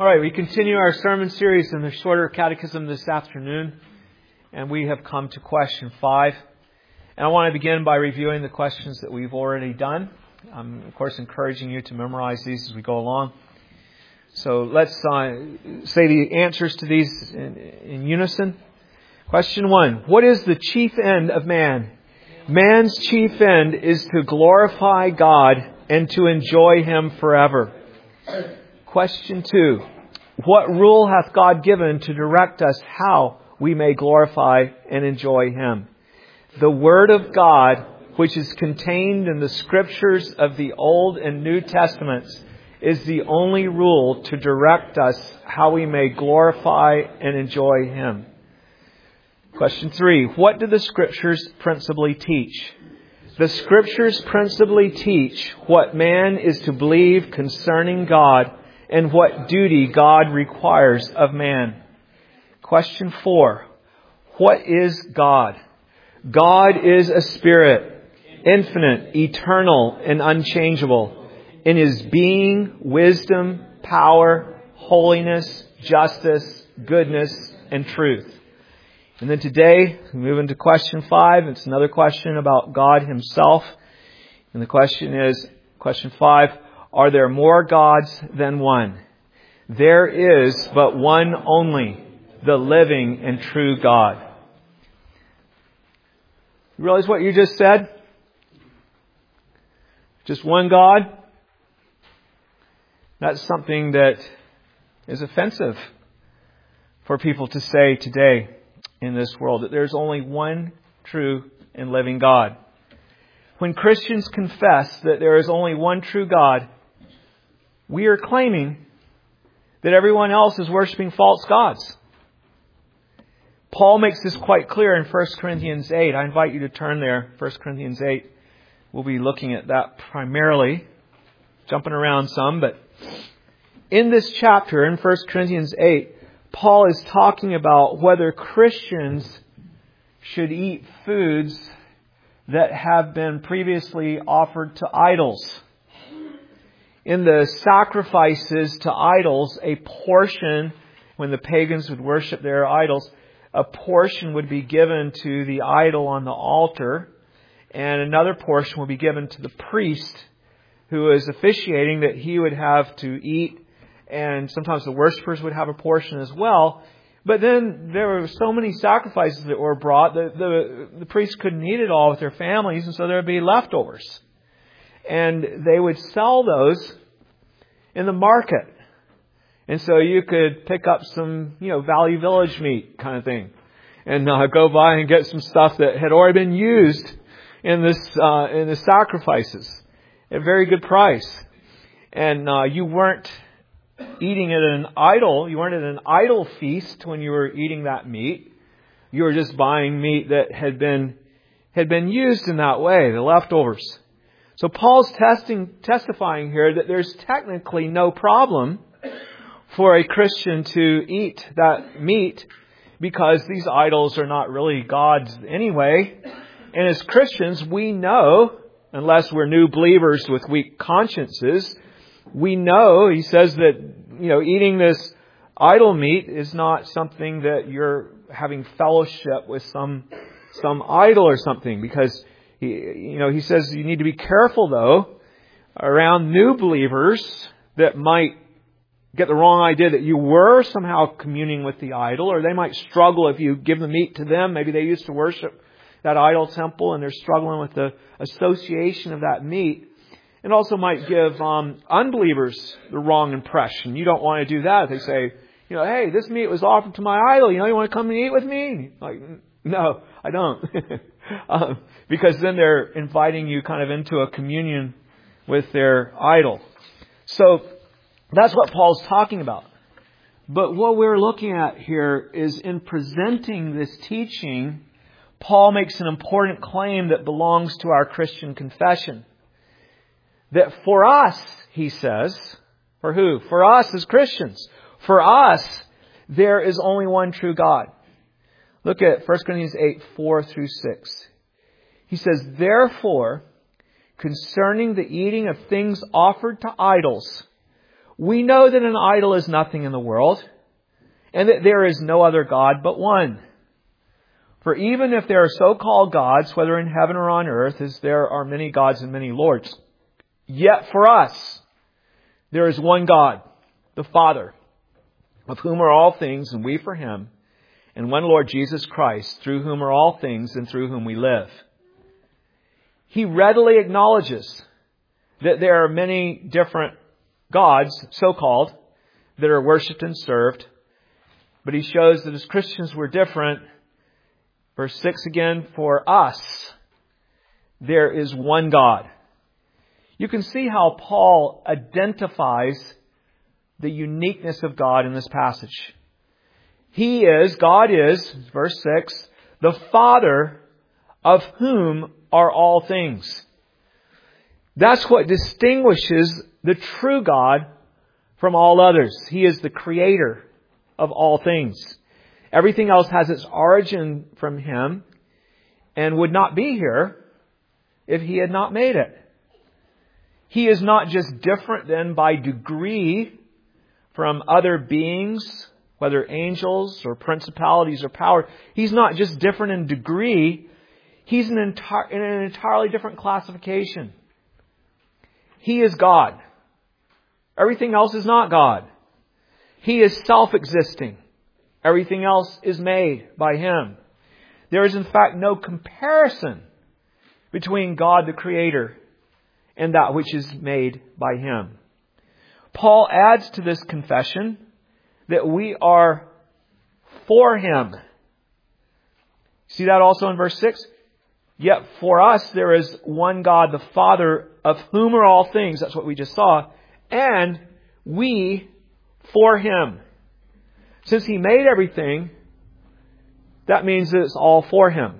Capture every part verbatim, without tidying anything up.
All right, we continue our sermon series in the shorter catechism this afternoon, and we have come to question five. And I want to begin by reviewing the questions that we've already done. I'm, of course, encouraging you to memorize these as we go along. So let's uh, say the answers to these in, in unison. Question one, what is the chief end of man? Man's chief end is to glorify God and to enjoy Him forever. Question two, what rule hath God given to direct us how we may glorify and enjoy Him? The Word of God, which is contained in the Scriptures of the Old and New Testaments, is the only rule to direct us how we may glorify and enjoy Him. Question three, what do the Scriptures principally teach? The Scriptures principally teach what man is to believe concerning God and what duty God requires of man. Question four, what is God? God is a spirit, infinite, eternal, and unchangeable in His being, wisdom, power, holiness, justice, goodness, and truth. And then today, we move into question five. It's another question about God Himself. And the question is, question five, are there more gods than one? There is but one only, the living and true God. You realize what you just said? Just one God? That's something that is offensive for people to say today in this world, that there's only one true and living God. When Christians confess that there is only one true God, we are claiming that everyone else is worshiping false gods. Paul makes this quite clear in First Corinthians eight. I invite you to turn there. First Corinthians eight. We'll be looking at that primarily. Jumping around some, but in this chapter, in First Corinthians eight, Paul is talking about whether Christians should eat foods that have been previously offered to idols. In the sacrifices to idols, a portion, when the pagans would worship their idols, a portion would be given to the idol on the altar, and another portion would be given to the priest who is officiating, that he would have to eat, and sometimes the worshipers would have a portion as well. But then there were so many sacrifices that were brought that the, the priests couldn't eat it all with their families, and so there would be leftovers. And they would sell those in the market. And so you could pick up some, you know, Value Village meat kind of thing. And uh, go by and get some stuff that had already been used in this uh, in the sacrifices at a very good price. And uh, you weren't eating at an idol. You weren't at an idol feast when you were eating that meat. You were just buying meat that had been had been used in that way, the leftovers. So Paul's testing, testifying here that there's technically no problem for a Christian to eat that meat because these idols are not really gods anyway. And as Christians, we know, unless we're new believers with weak consciences, we know, he says that, you know, eating this idol meat is not something that you're having fellowship with some some idol or something, because he, you know, he says you need to be careful though around new believers that might get the wrong idea that you were somehow communing with the idol, or they might struggle if you give the meat to them. Maybe they used to worship that idol temple and they're struggling with the association of that meat. And also might give um, unbelievers the wrong impression. You don't want to do that. They say, you know, hey, this meat was offered to my idol. You know, you want to come and eat with me? Like, no, I don't. um, because then they're inviting you kind of into a communion with their idol. So that's what Paul's talking about. But what we're looking at here is, in presenting this teaching, Paul makes an important claim that belongs to our Christian confession. That for us, he says, for who? For us as Christians. For us, there is only one true God. Look at First Corinthians eight, four through six. He says, therefore, concerning the eating of things offered to idols, We know that an idol is nothing in the world, and that there is no other God but one. For even if there are so-called gods, whether in heaven or on earth, as there are many gods and many lords, yet for us there is one God, the Father, of whom are all things, and we for Him, and one Lord Jesus Christ, through whom are all things, and through whom we live. He readily acknowledges that there are many different gods, so-called, that are worshipped and served, but he shows that as Christians we're different. Verse six again, for us, there is one God. You can see how Paul identifies the uniqueness of God in this passage. He is, God is, verse six, the Father of whom are all things. That's what distinguishes the true God from all others. He is the creator of all things. Everything else has its origin from Him and would not be here if He had not made it. He is not just different than by degree from other beings, whether angels or principalities or power. He's not just different in degree. He's an entire, in an entirely different classification. He is God. Everything else is not God. He is self-existing. Everything else is made by Him. There is in fact no comparison between God the Creator and that which is made by Him. Paul adds to this confession that we are for Him. See that also in verse six? Yet for us there is one God, the Father, of whom are all things. That's what we just saw. And we for Him. Since He made everything, that means that it's all for Him.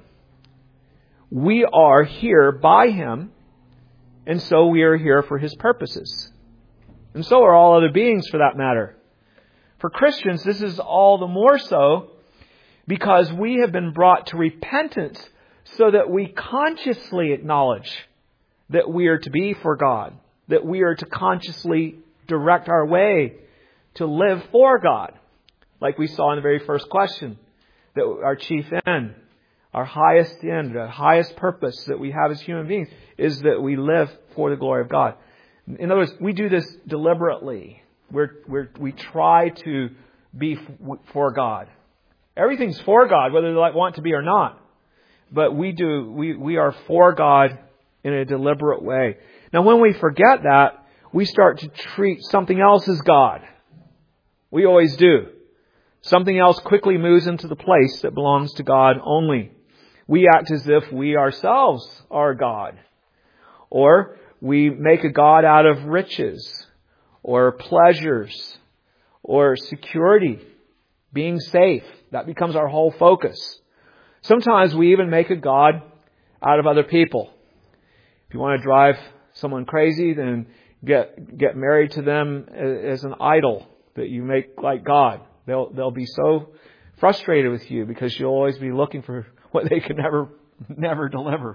We are here by Him, and so we are here for His purposes. And so are all other beings for that matter. For Christians, this is all the more so because we have been brought to repentance so that we consciously acknowledge that we are to be for God, that we are to consciously direct our way to live for God. Like we saw in the very first question, that our chief end, our highest end, the highest purpose that we have as human beings is that we live for the glory of God. In other words, we do this deliberately. We're, we're, we try to be for God. Everything's for God, whether they want to be or not. But we do, we, we are for God in a deliberate way. Now, when we forget that, we start to treat something else as God. We always do. Something else quickly moves into the place that belongs to God only. We act as if we ourselves are God. Or we make a God out of riches, or pleasures, or security, being safe. That becomes our whole focus. Sometimes we even make a God out of other people. If you want to drive someone crazy, then get get married to them as an idol that you make like God. They'll they'll be so frustrated with you because you'll always be looking for what they can never never deliver.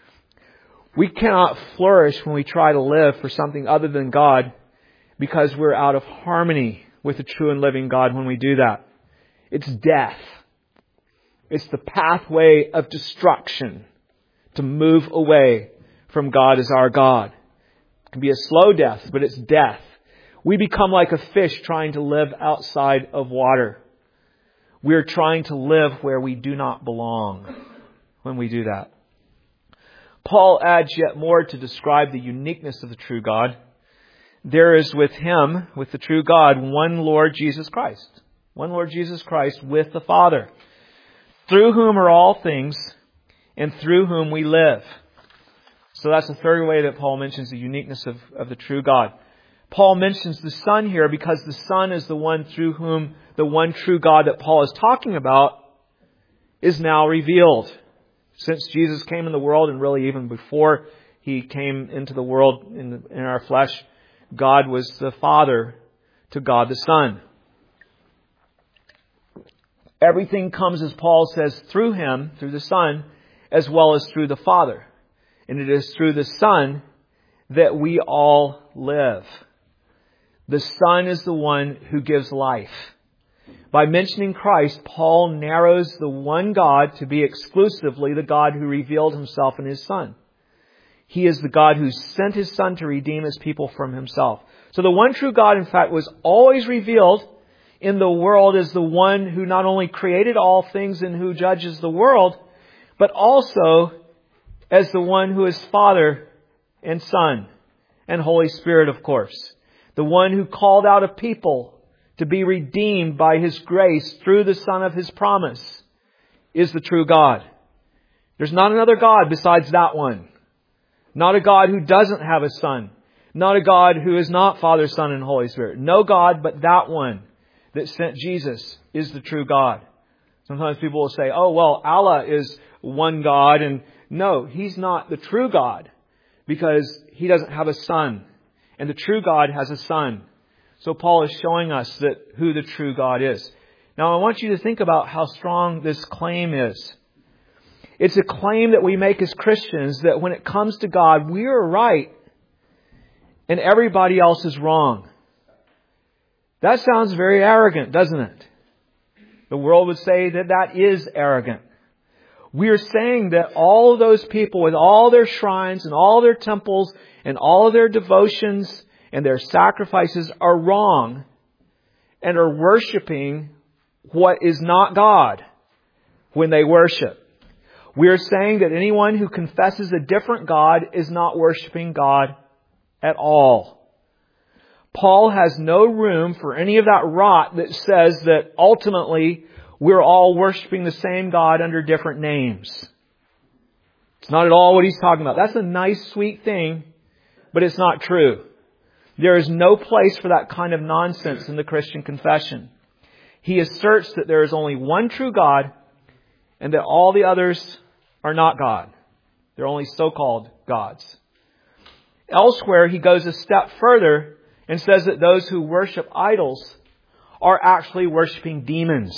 We cannot flourish when we try to live for something other than God because we're out of harmony with the true and living God when we do that. It's death. It's the pathway of destruction to move away from God as our God. It can be a slow death, but it's death. We become like a fish trying to live outside of water. We're trying to live where we do not belong when we do that. Paul adds yet more to describe the uniqueness of the true God. There is with Him, with the true God, one Lord Jesus Christ. One Lord Jesus Christ with the Father, through whom are all things and through whom we live. So that's the third way that Paul mentions the uniqueness of, of the true God. Paul mentions the Son here because the Son is the one through whom the one true God that Paul is talking about is now revealed. Since Jesus came in the world, and really even before He came into the world in, the, in our flesh, God was the Father to God the Son. Everything comes, as Paul says, through Him, through the Son, as well as through the Father. And it is through the Son that we all live. The Son is the one who gives life. By mentioning Christ, Paul narrows the one God to be exclusively the God who revealed Himself in His Son. He is the God who sent His Son to redeem His people from Himself. So the one true God, in fact, was always revealed in the world as the one who not only created all things and who judges the world, but also as the one who is Father and Son and Holy Spirit, of course. The one who called out a people to be redeemed by His grace through the Son of His promise is the true God. There's not another God besides that one. Not a God who doesn't have a Son. Not a God who is not Father, Son, and Holy Spirit. No God but that one that sent Jesus is the true God. Sometimes people will say, oh, well, Allah is one God. And no, He's not the true God because He doesn't have a Son. And the true God has a Son. So Paul is showing us that who the true God is. Now I want you to think about how strong this claim is. It's a claim that we make as Christians that when it comes to God, we are right and everybody else is wrong. That sounds very arrogant, doesn't it? The world would say that that is arrogant. We are saying that all of those people with all their shrines and all their temples and all of their devotions and their sacrifices are wrong and are worshiping what is not God when they worship. We are saying that anyone who confesses a different God is not worshiping God at all. Paul has no room for any of that rot that says that ultimately we're all worshiping the same God under different names. It's not at all what he's talking about. That's a nice, sweet thing, but it's not true. There is no place for that kind of nonsense in the Christian confession. He asserts that there is only one true God and that all the others are not God. They're only so-called gods. Elsewhere, he goes a step further and says that those who worship idols are actually worshiping demons.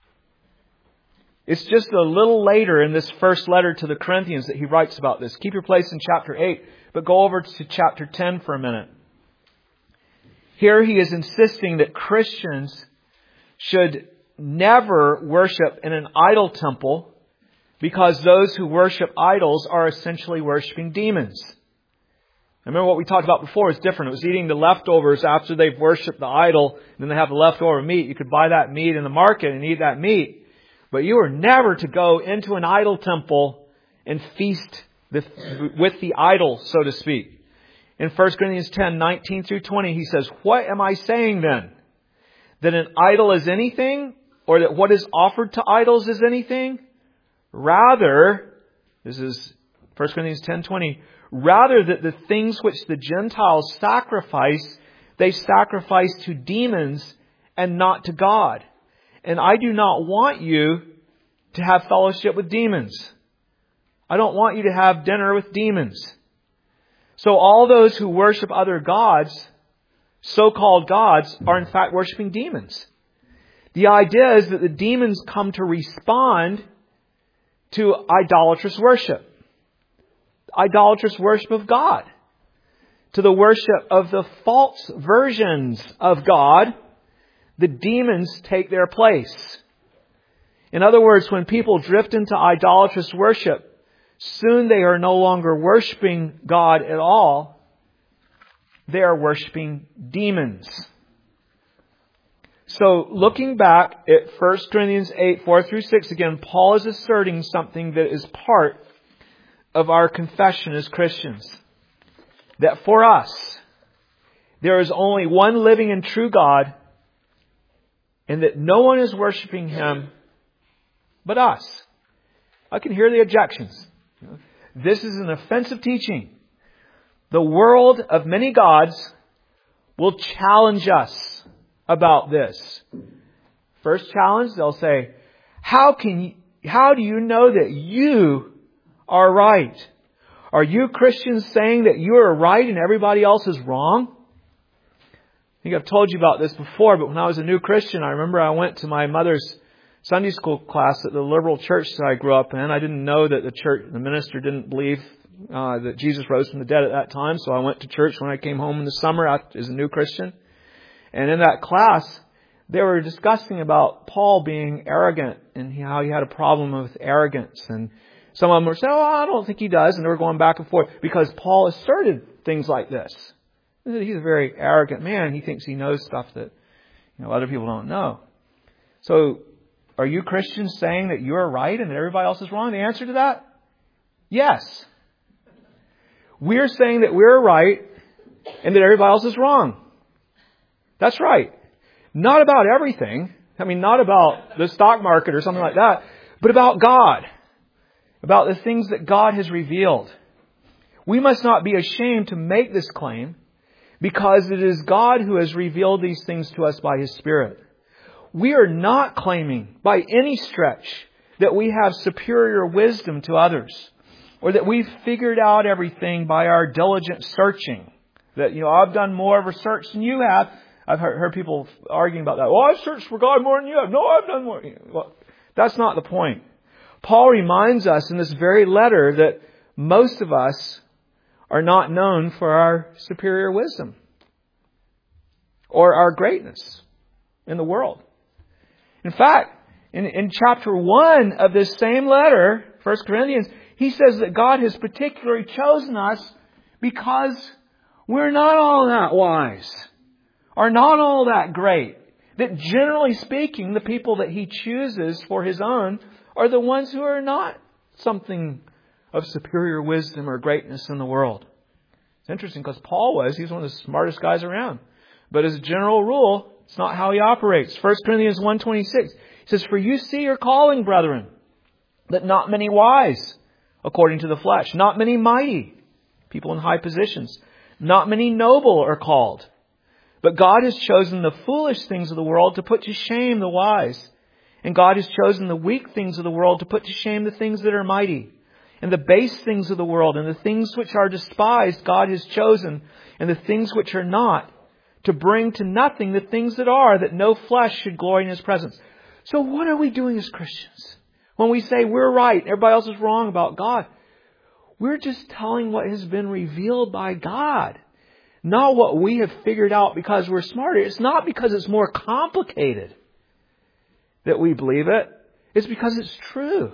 It's just a little later in this first letter to the Corinthians that he writes about this. Keep your place in chapter eight, but go over to chapter ten for a minute. Here he is insisting that Christians should never worship in an idol temple because those who worship idols are essentially worshiping demons. Remember what we talked about before is different. It was eating the leftovers after they've worshipped the idol, and then they have the leftover meat. You could buy that meat in the market and eat that meat. But you are never to go into an idol temple and feast the, with the idol, so to speak. In First Corinthians ten, nineteen through twenty, he says, "What am I saying then? That an idol is anything? Or that what is offered to idols is anything? Rather," this is First Corinthians ten, twenty, "rather that the things which the Gentiles sacrifice, they sacrifice to demons and not to God. And I do not want you to have fellowship with demons." I don't want you to have dinner with demons. So all those who worship other gods, so-called gods, are in fact worshiping demons. The idea is that the demons come to respond to idolatrous worship. Idolatrous worship of God. To the worship of the false versions of God, the demons take their place. In other words, when people drift into idolatrous worship, soon they are no longer worshiping God at all. They are worshiping demons. So looking back at First Corinthians eight, four through six, again, Paul is asserting something that is part of our confession as Christians. That for us, there is only one living and true God, and that no one is worshiping Him but us. I can hear the objections. This is an offensive teaching. The world of many gods will challenge us about this. First challenge, they'll say, how can you, how do you know that you are right? Are you Christians saying that you are right and everybody else is wrong? I think I've told you about this before, but when I was a new Christian, I remember I went to my mother's Sunday school class at the liberal church that I grew up in. I didn't know that the church, the minister didn't believe uh, that Jesus rose from the dead at that time, so I went to church when I came home in the summer as a new Christian. And in that class, they were discussing about Paul being arrogant and how he had a problem with arrogance. And some of them were saying, oh, I don't think he does. And they were going back and forth because Paul asserted things like this. He's a very arrogant man. He thinks he knows stuff that, you know, other people don't know. So are you Christians saying that you're right and that everybody else is wrong? The answer to that? Yes. We're saying that we're right and that everybody else is wrong. That's right. Not about everything. I mean, not about the stock market or something like that, but about God. About the things that God has revealed. We must not be ashamed to make this claim because it is God who has revealed these things to us by His Spirit. We are not claiming by any stretch that we have superior wisdom to others or that we've figured out everything by our diligent searching. That, you know, I've done more research than you have. I've heard, heard people arguing about that. Well, I've searched for God more than you have. No, I've done more. Well, that's not the point. Paul reminds us in this very letter that most of us are not known for our superior wisdom or our greatness in the world. In fact, in, in chapter one of this same letter, First Corinthians, he says that God has particularly chosen us because we're not all that wise. Are not all that great. That generally speaking, the people that He chooses for His own are the ones who are not something of superior wisdom or greatness in the world. It's interesting because Paul was. He was one of the smartest guys around. But as a general rule, it's not how he operates. First Corinthians one twenty-six. He says, for you see your calling, brethren, that not many wise, according to the flesh, not many mighty, people in high positions, not many noble are called. But God has chosen the foolish things of the world to put to shame the wise. And God has chosen the weak things of the world to put to shame the things that are mighty. And the base things of the world and the things which are despised God has chosen. And the things which are not, to bring to nothing the things that are, that no flesh should glory in His presence. So what are we doing as Christians? When we say we're right, everybody else is wrong about God. We're just telling what has been revealed by God. Not what we have figured out because we're smarter. It's not because it's more complicated that we believe it. It's because it's true.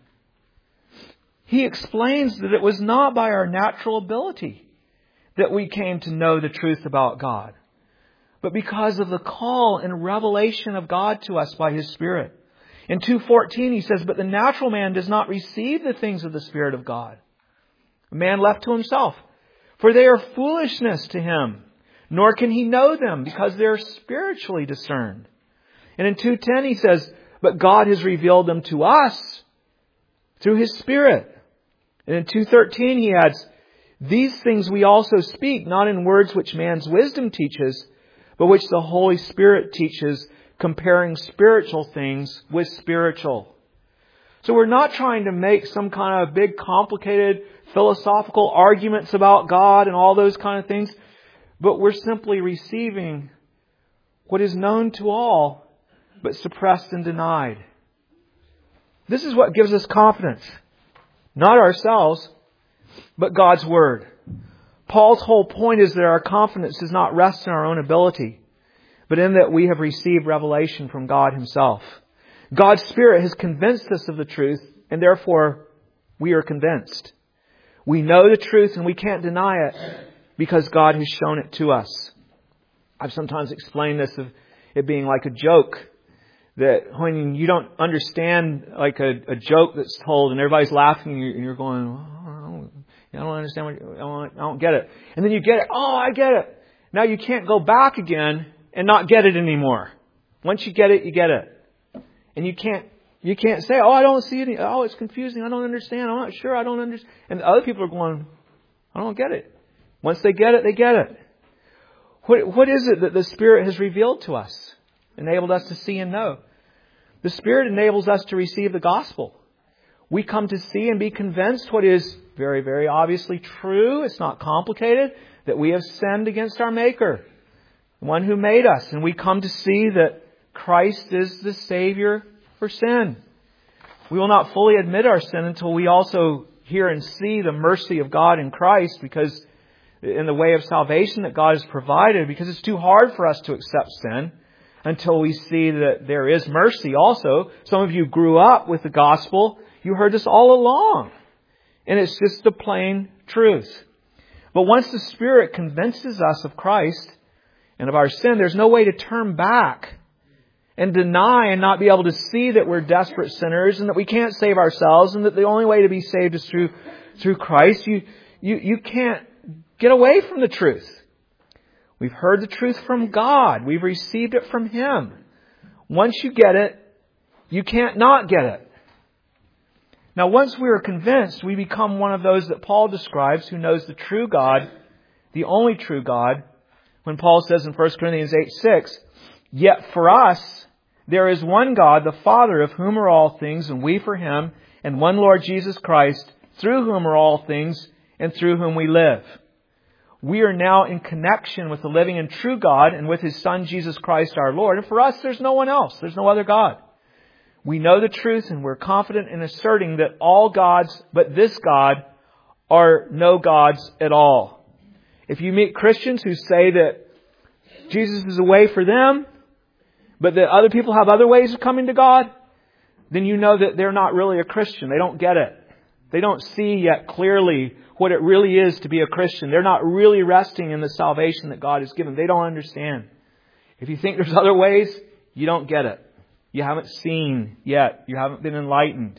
He explains that it was not by our natural ability that we came to know the truth about God, but because of the call and revelation of God to us by His Spirit. In two fourteen he says, but the natural man does not receive the things of the Spirit of God. A man left to himself. For they are foolishness to him, nor can he know them because they are spiritually discerned. And in two ten he says, but God has revealed them to us through His Spirit. And in two thirteen he adds, these things we also speak, not in words which man's wisdom teaches, but which the Holy Spirit teaches, comparing spiritual things with spiritual. So we're not trying to make some kind of big, complicated philosophical arguments about God and all those kind of things, but we're simply receiving what is known to all, but suppressed and denied. This is what gives us confidence. Not ourselves, but God's Word. Paul's whole point is that our confidence does not rest in our own ability, but in that we have received revelation from God Himself. God's Spirit has convinced us of the truth, and therefore we are convinced. We know the truth and we can't deny it because God has shown it to us. I've sometimes explained this of it being like a joke. That when you don't understand like a, a joke that's told and everybody's laughing and you're going, oh, I, don't, I don't understand what I don't, I don't get it. And then you get it. Oh, I get it. Now you can't go back again and not get it anymore. Once you get it, you get it. And you can't you can't say, oh, I don't see any. Oh, it's confusing. I don't understand. I'm not sure. I don't understand. And other people are going, I don't get it. Once they get it, they get it. What what is it that the Spirit has revealed to us? Enabled us to see and know. The Spirit enables us to receive the gospel. We come to see and be convinced what is very, very obviously true. It's not complicated. That we have sinned against our Maker, the one who made us. And we come to see that Christ is the Savior for sin. We will not fully admit our sin until we also hear and see the mercy of God in Christ, because in the way of salvation that God has provided, because it's too hard for us to accept sin until we see that there is mercy also. Some of you grew up with the gospel. You heard this all along. And it's just the plain truth. But once the Spirit convinces us of Christ and of our sin, there's no way to turn back and deny and not be able to see that we're desperate sinners and that we can't save ourselves and that the only way to be saved is through through Christ. You, you, you can't get away from the truth. We've heard the truth from God. We've received it from Him. Once you get it, you can't not get it. Now, once we are convinced, we become one of those that Paul describes who knows the true God, the only true God, when Paul says in First Corinthians eight six, "Yet for us there is one God, the Father, of whom are all things, and we for Him, and one Lord Jesus Christ, through whom are all things, and through whom we live." We are now in connection with the living and true God and with His Son, Jesus Christ our Lord. And for us, there's no one else. There's no other God. We know the truth and we're confident in asserting that all gods but this God are no gods at all. If you meet Christians who say that Jesus is a way for them, but that other people have other ways of coming to God, then you know that they're not really a Christian. They don't get it. They don't see yet clearly what it really is to be a Christian. They're not really resting in the salvation that God has given. They don't understand. If you think there's other ways, you don't get it. You haven't seen yet. You haven't been enlightened.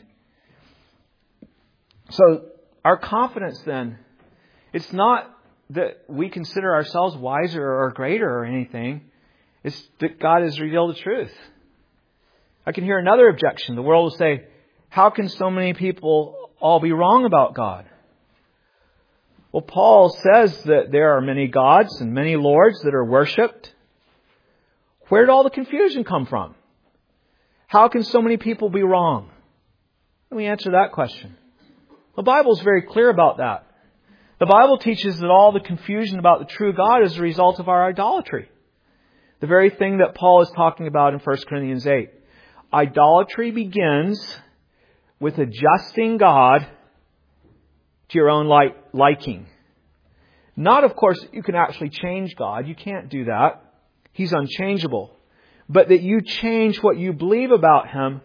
So our confidence then, it's not that we consider ourselves wiser or greater or anything. It's that God has revealed the truth. I can hear another objection. The world will say, how can so many people all be wrong about God? Well, Paul says that there are many gods and many lords that are worshipped. Where did all the confusion come from? How can so many people be wrong? Let me answer that question. The Bible is very clear about that. The Bible teaches that all the confusion about the true God is a result of our idolatry. The very thing that Paul is talking about in First Corinthians eight. Idolatry begins with adjusting God to your own like, liking. Not, of course, you can actually change God. You can't do that. He's unchangeable. But that you change what you believe about Him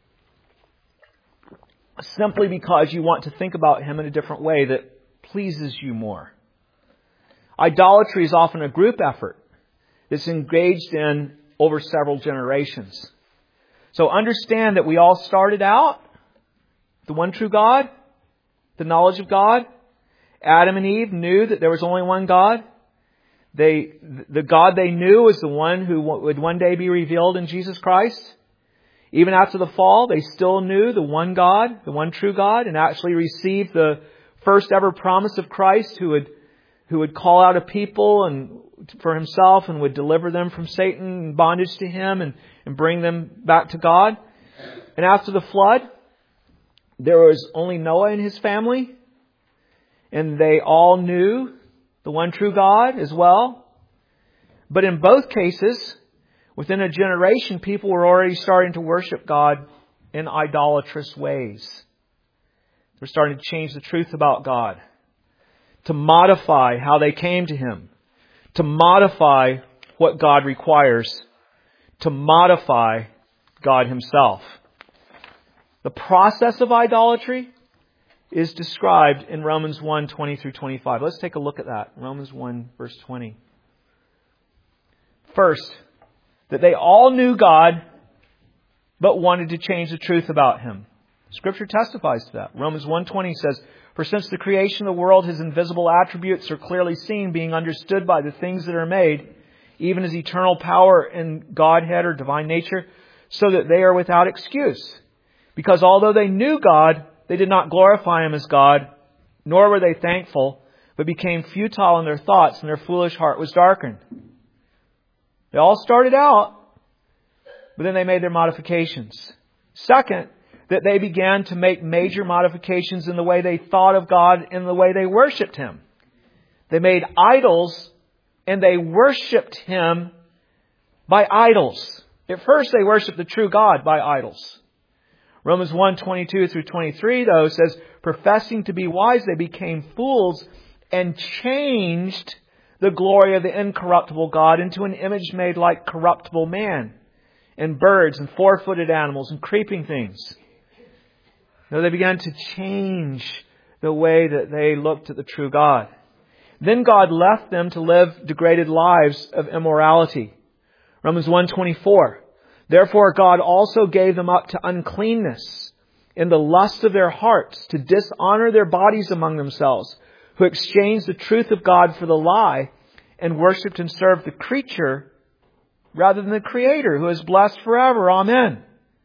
simply because you want to think about Him in a different way that pleases you more. Idolatry is often a group effort that's engaged in over several generations. So understand that we all started out the one true God, the knowledge of God. Adam and Eve knew that there was only one God. They, the God they knew was the one who would one day be revealed in Jesus Christ. Even after the fall, they still knew the one God, the one true God, and actually received the first ever promise of Christ who would, who would call out a people and for Himself and would deliver them from Satan and bondage to him and, and bring them back to God. And after the flood, there was only Noah and his family, and they all knew the one true God as well. But in both cases, within a generation, people were already starting to worship God in idolatrous ways. They're starting to change the truth about God, to modify how they came to Him, to modify what God requires, to modify God Himself. The process of idolatry is described in Romans one, twenty through twenty-five. Let's take a look at that. Romans one, verse twenty. First, that they all knew God, but wanted to change the truth about Him. Scripture testifies to that. Romans one twenty says, "For since the creation of the world, His invisible attributes are clearly seen, being understood by the things that are made, even His eternal power and Godhead or divine nature, so that they are without excuse. Because although they knew God, they did not glorify Him as God, nor were they thankful, but became futile in their thoughts, and their foolish heart was darkened." They all started out, but then they made their modifications. Second, that they began to make major modifications in the way they thought of God and the way they worshipped Him. They made idols, and they worshipped Him by idols. At first, they worshipped the true God by idols. Romans one, twenty-two through twenty-three, though, says, "Professing to be wise, they became fools and changed the glory of the incorruptible God into an image made like corruptible man, and birds, and four-footed animals, and creeping things. No, they began to change the way that they looked at the true God. Then God left them to live degraded lives of immorality. Romans one twenty-four. Therefore God also gave them up to uncleanness in the lust of their hearts, to dishonor their bodies among themselves, who exchanged the truth of God for the lie, and worshipped and served the creature rather than the Creator, who is blessed forever. Amen.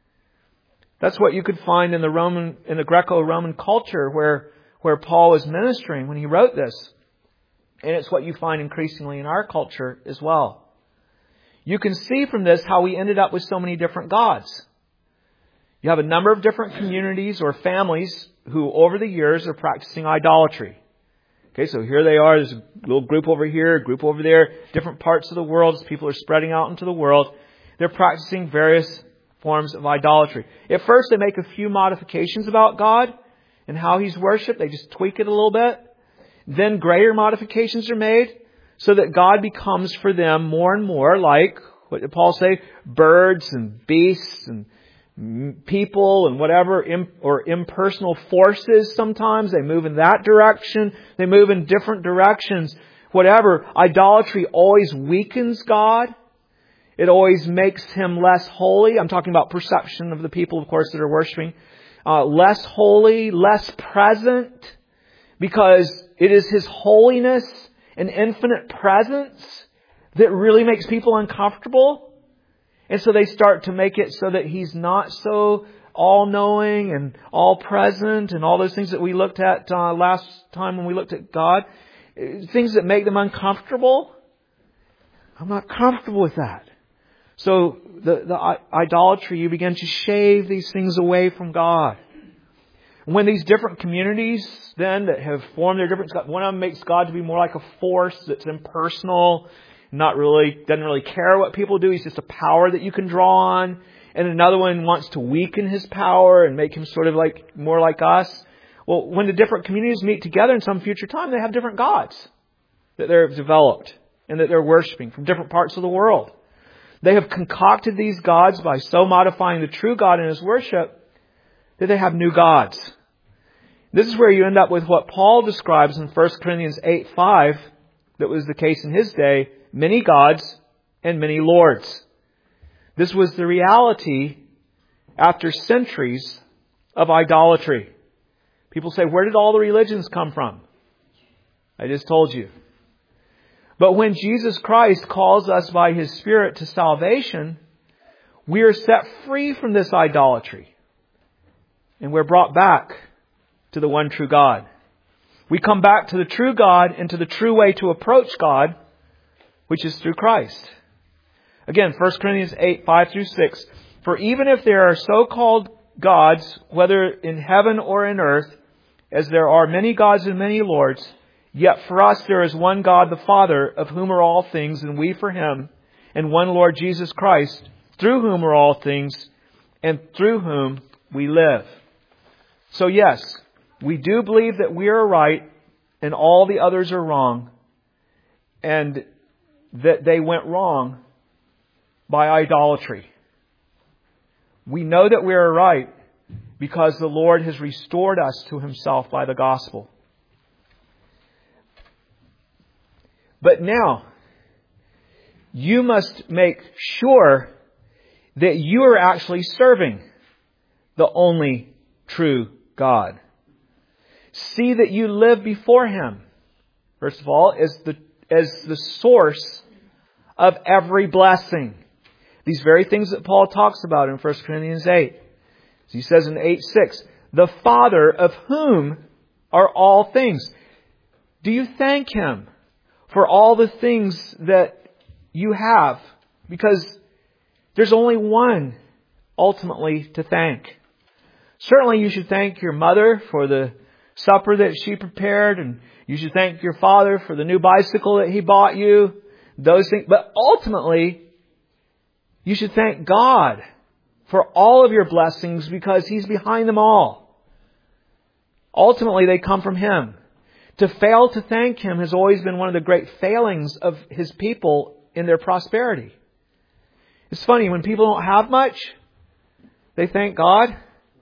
That's what you could find in the Roman, in the Greco-Roman culture where, where Paul was ministering when he wrote this. And it's what you find increasingly in our culture as well. You can see from this how we ended up with so many different gods. You have a number of different communities or families who over the years are practicing idolatry. Okay, so here they are. There's a little group over here, a group over there, different parts of the world. As people are spreading out into the world, they're practicing various forms of idolatry. At first, they make a few modifications about God and how He's worshipped. They just tweak it a little bit. Then greater modifications are made so that God becomes for them more and more like, what did Paul say? Birds and beasts and people and whatever, or impersonal forces sometimes. They move in that direction. They move in different directions. Whatever. Idolatry always weakens God. It always makes Him less holy. I'm talking about perception of the people, of course, that are worshiping. Uh, less holy, less present. Because it is His holiness and infinite presence that really makes people uncomfortable. And so they start to make it so that He's not so all-knowing and all-present and all those things that we looked at uh, last time when we looked at God. Things that make them uncomfortable. I'm not comfortable with that. So the, the idolatry, you begin to shave these things away from God. When these different communities then that have formed their different, one of them makes God to be more like a force that's impersonal, not really, doesn't really care what people do. He's just a power that you can draw on. And another one wants to weaken His power and make Him sort of like, more like us. Well, when the different communities meet together in some future time, they have different gods that they've developed and that they're worshiping from different parts of the world. They have concocted these gods by so modifying the true God in His worship that they have new gods. This is where you end up with what Paul describes in First Corinthians eight five, that was the case in his day, many gods and many lords. This was the reality after centuries of idolatry. People say, where did all the religions come from? I just told you. But when Jesus Christ calls us by His Spirit to salvation, we are set free from this idolatry. And we're brought back to the one true God. We come back to the true God and to the true way to approach God, which is through Christ. Again, First Corinthians eight, five through six. For even if there are so-called gods, whether in heaven or in earth, as there are many gods and many lords, yet for us there is one God, the Father, of whom are all things, and we for Him, and one Lord Jesus Christ, through whom are all things, and through whom we live. So yes, we do believe that we are right and all the others are wrong, and that they went wrong by idolatry. We know that we are right because the Lord has restored us to Himself by the gospel. But now, you must make sure that you are actually serving the only true God. See that you live before Him, first of all, as the, as the source of every blessing. These very things that Paul talks about in First Corinthians eight. As he says in eight six, the Father of whom are all things. Do you thank Him for all the things that you have? Because there's only one ultimately to thank. Certainly you should thank your mother for the supper that she prepared, and you should thank your father for the new bicycle that he bought you. Those things. But ultimately, you should thank God for all of your blessings because He's behind them all. Ultimately, they come from Him. To fail to thank Him has always been one of the great failings of His people in their prosperity. It's funny, when people don't have much, they thank God.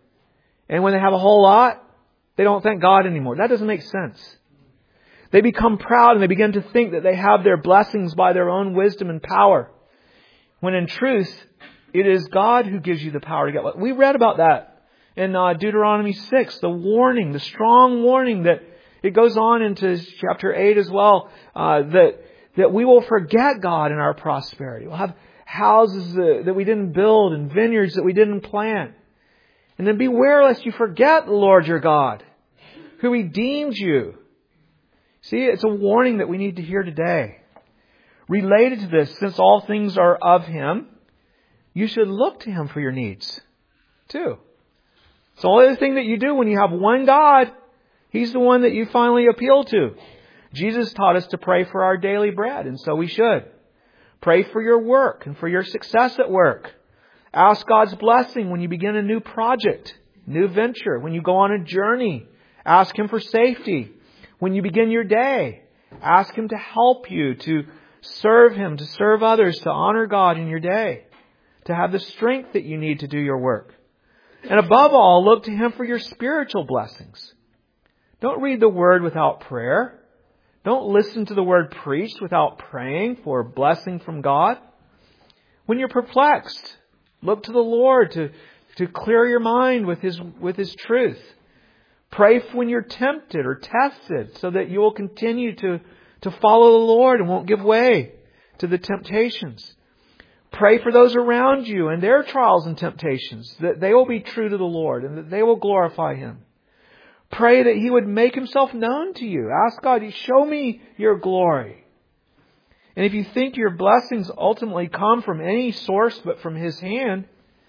And when they have a whole lot, they don't thank God anymore. That doesn't make sense. They become proud and they begin to think that they have their blessings by their own wisdom and power. When in truth, it is God who gives you the power to get what. We read about that in uh, Deuteronomy six, the warning, the strong warning that it goes on into chapter eight as well, uh, that, that we will forget God in our prosperity. We'll have houses that, that we didn't build and vineyards that we didn't plant. And then beware lest you forget the Lord your God, who redeemed you. See, it's a warning that we need to hear today. Related to this, since all things are of Him, you should look to Him for your needs, too. It's the only thing that you do when you have one God. He's the one that you finally appeal to. Jesus taught us to pray for our daily bread, and so we should. Pray for your work and for your success at work. Ask God's blessing when you begin a new project, new venture, when you go on a journey. Ask Him for safety. When you begin your day, ask Him to help you to serve Him, to serve others, to honor God in your day, to have the strength that you need to do your work. And above all, look to Him for your spiritual blessings. Don't read the Word without prayer. Don't listen to the Word preached without praying for blessing from God. When you're perplexed, look to the Lord to, to clear your mind with His, with His truth. Pray when you're tempted or tested so that you will continue to, to follow the Lord and won't give way to the temptations. Pray for those around you and their trials and temptations, that they will be true to the Lord and that they will glorify Him. Pray that He would make Himself known to you. Ask God, show me your glory. And if you think your blessings ultimately come from any source but from His hand,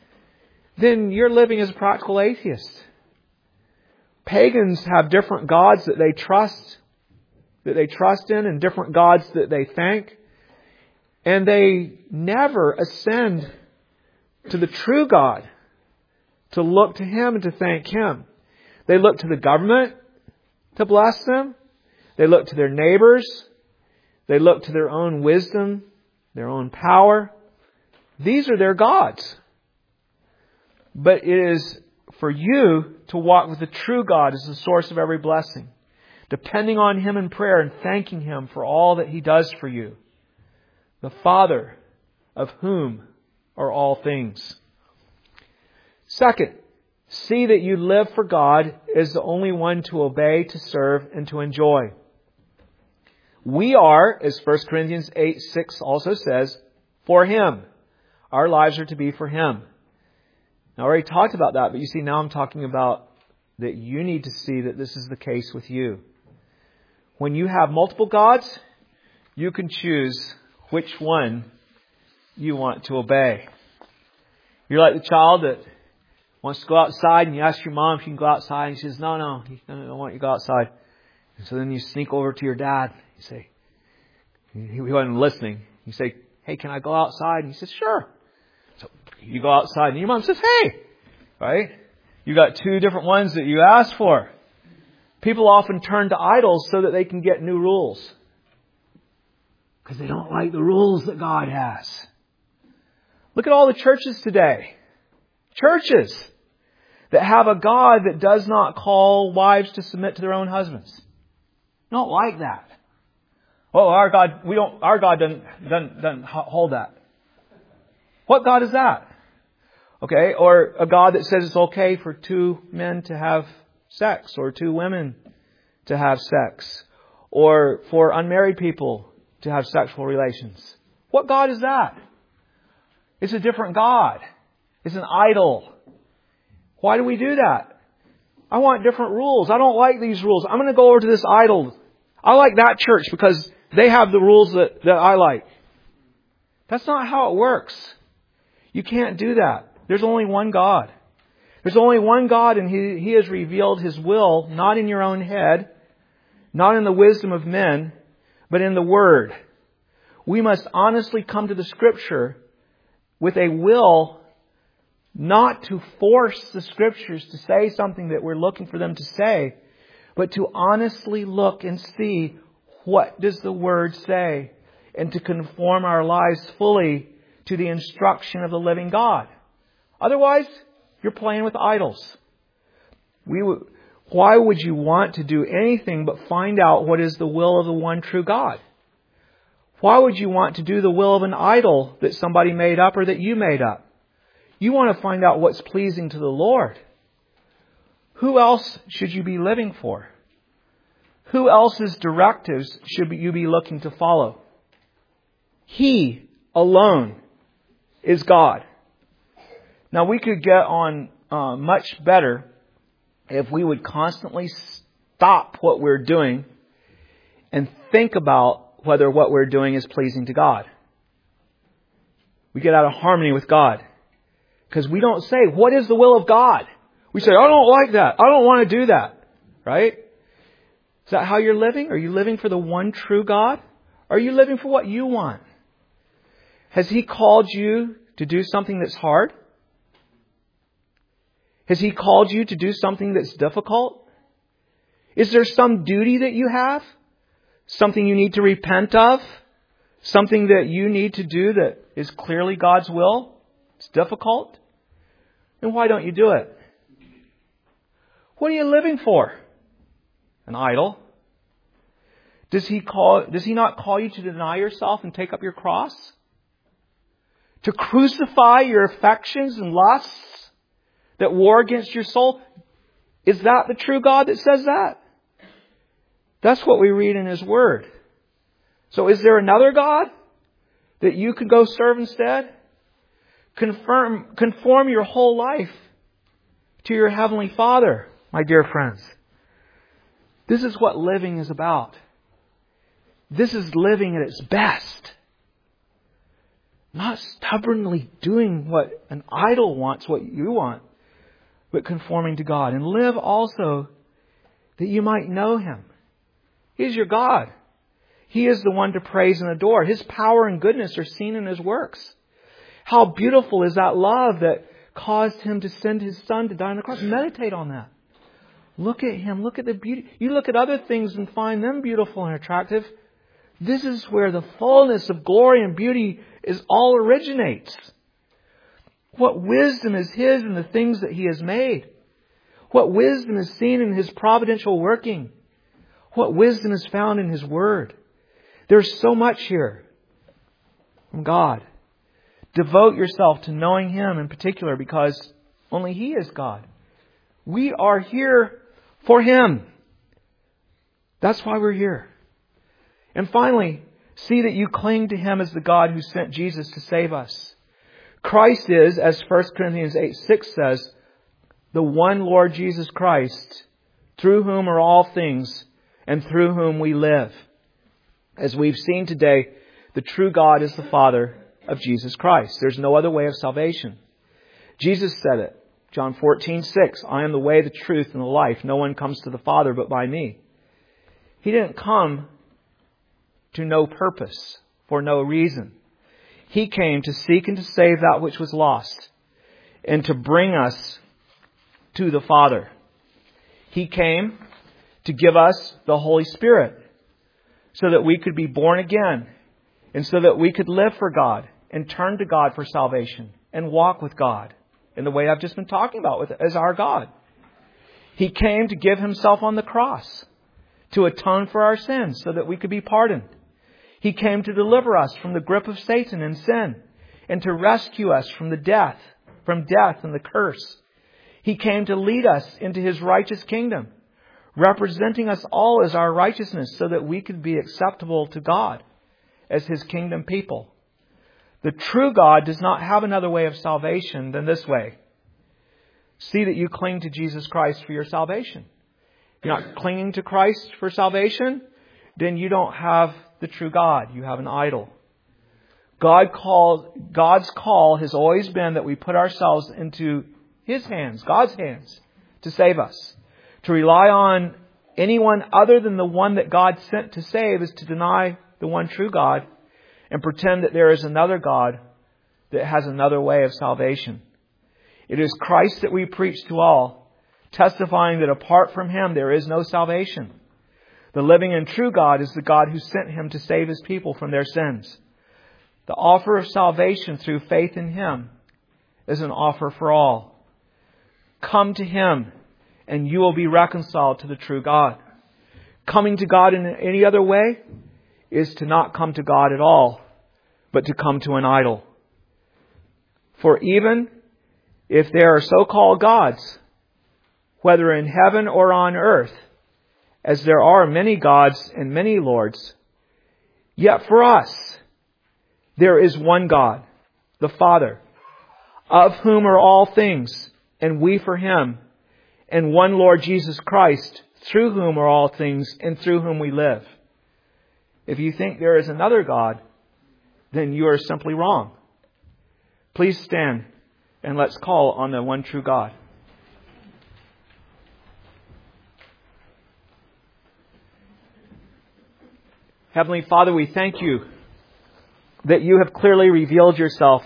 then you're living as a practical atheist. Pagans have different gods that they trust, that they trust in, and different gods that they thank. And they never ascend to the true God to look to Him and to thank Him. They look to the government to bless them. They look to their neighbors. They look to their own wisdom, their own power. These are their gods. But it is for you to walk with the true God as the source of every blessing, depending on Him in prayer and thanking Him for all that He does for you. The Father, of whom are all things. Second, see that you live for God as the only one to obey, to serve, and to enjoy. We are, as First Corinthians eight six also says, for Him. Our lives are to be for Him. I already talked about that, but you see, now I'm talking about that you need to see that this is the case with you. When you have multiple gods, you can choose which one you want to obey. You're like the child that wants to go outside, and you ask your mom if you can go outside, and she says, no, no, I don't want you to go outside. And so then you sneak over to your dad. You say, he wasn't listening. You say, hey, can I go outside? And he says, sure. So you go outside, and your mom says, hey, right? You got two different ones that you asked for. People often turn to idols so that they can get new rules, because they don't like the rules that God has. Look at all the churches today. Churches that have a God that does not call wives to submit to their own husbands. Don't like that. Oh, our God, we don't, our God doesn't, doesn't, doesn't hold that. What God is that? Okay, or a God that says it's okay for two men to have sex, or two women to have sex, or for unmarried people to have sexual relations. What God is that? It's a different God. It's an idol. Why do we do that? I want different rules. I don't like these rules. I'm going to go over to this idol. I like that church because they have the rules that, that I like. That's not how it works. You can't do that. There's only one God. There's only one God, and He, He has revealed His will, not in your own head, not in the wisdom of men, but in the Word. We must honestly come to the Scripture with a will not to force the Scriptures to say something that we're looking for them to say, but to honestly look and see what does the Word say and to conform our lives fully to the instruction of the living God. Otherwise, you're playing with idols. We w- why would you want to do anything but find out what is the will of the one true God? Why would you want to do the will of an idol that somebody made up or that you made up? You want to find out what's pleasing to the Lord. Who else should you be living for? Who else's directives should you be looking to follow? He alone is God. Now we could get on uh, much better if we would constantly stop what we're doing and think about whether what we're doing is pleasing to God. We get out of harmony with God. Because we don't say, what is the will of God? We say, I don't like that. I don't want to do that. Right? Is that how you're living? Are you living for the one true God? Or are you living for what you want? Has He called you to do something that's hard? Has He called you to do something that's difficult? Is there some duty that you have? Something you need to repent of? Something that you need to do that is clearly God's will? It's difficult? Then why don't you do it? What are you living for? An idol? Does He call, does He not call you to deny yourself and take up your cross? To crucify your affections and lusts that war against your soul? Is that the true God that says that? That's what we read in His Word. So is there another God that you could go serve instead? Confirm, conform your whole life to your Heavenly Father, my dear friends. This is what living is about. This is living at its best. Not stubbornly doing what an idol wants, what you want, but conforming to God. And live also that you might know Him. He's your God. He is the one to praise and adore. His power and goodness are seen in His works. How beautiful is that love that caused Him to send His Son to die on the cross. Meditate on that. Look at Him. Look at the beauty. You look at other things and find them beautiful and attractive. This is where the fullness of glory and beauty is all originates. What wisdom is His in the things that He has made. What wisdom is seen in His providential working. What wisdom is found in His Word. There's so much here from God. Devote yourself to knowing Him in particular because only He is God. We are here for Him. That's why we're here. And finally, see that you cling to Him as the God who sent Jesus to save us. Christ is, as First Corinthians eight six says, the one Lord Jesus Christ, through whom are all things and through whom we live. As we've seen today, the true God is the Father of Jesus Christ. There's no other way of salvation. Jesus said it. John fourteen six, I am the way, the truth, and the life. No one comes to the Father but by me. He didn't come to no purpose, for no reason. He came to seek and to save that which was lost and to bring us to the Father. He came to give us the Holy Spirit so that we could be born again and so that we could live for God and turn to God for salvation and walk with God in the way I've just been talking about with as our God. He came to give Himself on the cross to atone for our sins so that we could be pardoned. He came to deliver us from the grip of Satan and sin and to rescue us from the death, from death and the curse. He came to lead us into His righteous kingdom, representing us all as our righteousness so that we could be acceptable to God as His kingdom people. The true God does not have another way of salvation than this way. See that you cling to Jesus Christ for your salvation. If you're not clinging to Christ for salvation, then you don't have the true God. You have an idol. God calls, God's call has always been that we put ourselves into His hands, God's hands, to save us. To rely on anyone other than the one that God sent to save is to deny the one true God and pretend that there is another God that has another way of salvation. It is Christ that we preach to all, testifying that apart from Him there is no salvation. The living and true God is the God who sent Him to save His people from their sins. The offer of salvation through faith in Him is an offer for all. Come to Him and you will be reconciled to the true God. Coming to God in any other way is to not come to God at all, but to come to an idol. For even if there are so-called gods, whether in heaven or on earth, as there are many gods and many lords, yet for us there is one God, the Father, of whom are all things, and we for Him, and one Lord Jesus Christ, through whom are all things, and through whom we live. If you think there is another God, then you are simply wrong. Please stand and let's call on the one true God. Heavenly Father, we thank You that You have clearly revealed Yourself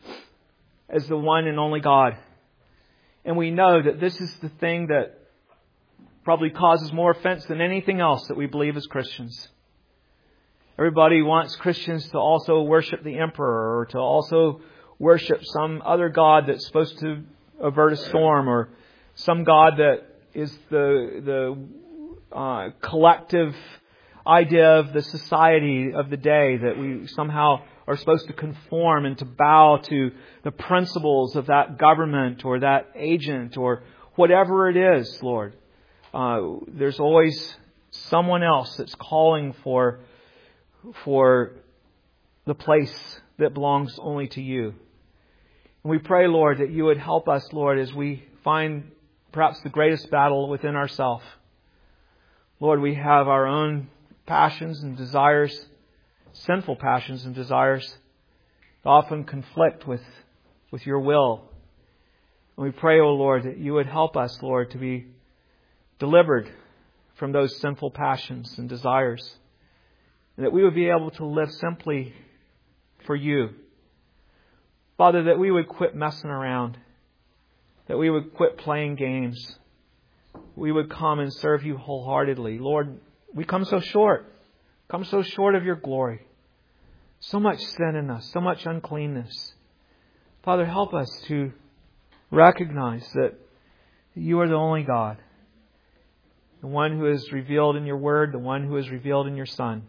as the one and only God. And we know that this is the thing that probably causes more offense than anything else that we believe as Christians. Everybody wants Christians to also worship the emperor or to also worship some other god that's supposed to avert a storm, or some god that is the the uh, collective idea of the society of the day, that we somehow are supposed to conform and to bow to the principles of that government or that agent or whatever it is, Lord. Uh, there's always someone else that's calling for for the place that belongs only to You. And we pray, Lord, that You would help us, Lord, as we find perhaps the greatest battle within ourselves. Lord, we have our own passions and desires, sinful passions and desires, that often conflict with, with Your will. And we pray, O Lord, that You would help us, Lord, to be delivered from those sinful passions and desires, and that we would be able to live simply for You. Father, that we would quit messing around, that we would quit playing games, we would come and serve You wholeheartedly. Lord, we come so short, come so short of Your glory. So much sin in us, so much uncleanness. Father, help us to recognize that You are the only God, the one who is revealed in Your Word, the one who is revealed in Your Son.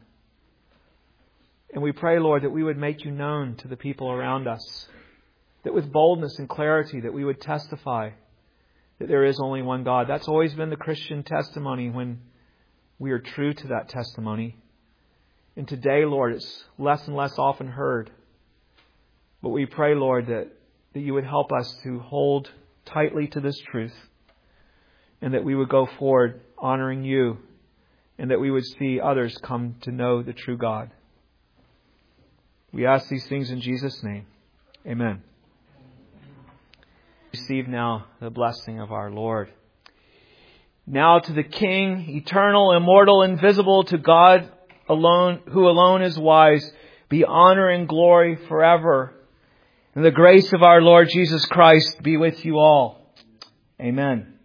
And we pray, Lord, that we would make You known to the people around us, that with boldness and clarity that we would testify that there is only one God. That's always been the Christian testimony when we are true to that testimony. And today, Lord, it's less and less often heard. But we pray, Lord, that, that You would help us to hold tightly to this truth, and that we would go forward honoring You, and that we would see others come to know the true God. We ask these things in Jesus' name. Amen. Receive now the blessing of our Lord. Now to the King, eternal, immortal, invisible, to God alone, who alone is wise, be honor and glory forever. And the grace of our Lord Jesus Christ be with you all. Amen.